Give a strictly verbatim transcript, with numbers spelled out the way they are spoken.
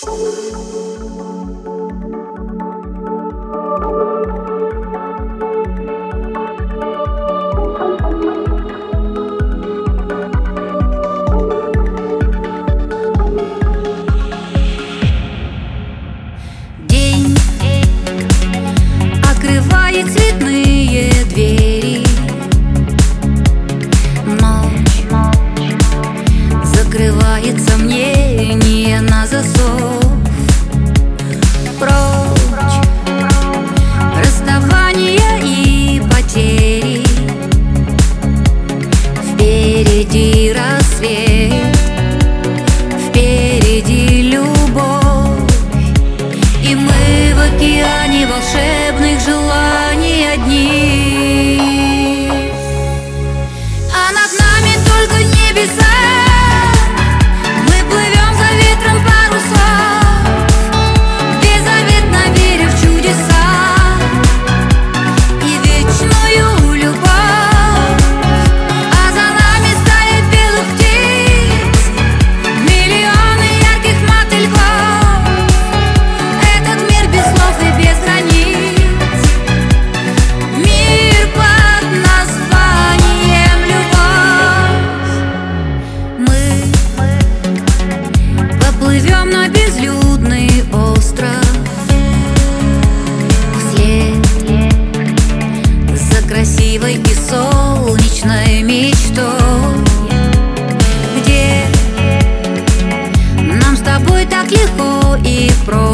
День открывает цветные двери, ночь закрывает сомнения на засов. Прочь расставания и потери, впереди рассвет, впереди любовь, и мы в океане волшебных желаний одни. А над нами только небеса, мы плывем за ветром парусов, беззаветно веря в чудеса и вечную любовь. А за нами стая белых птиц, миллионы ярких мотыльков. Этот мир без слов и без границ, мир под названием любовь. Мы поплывем на безлюдный остров, вслед за красивой и солнечной мечтой, где нам с тобой так легко и просто.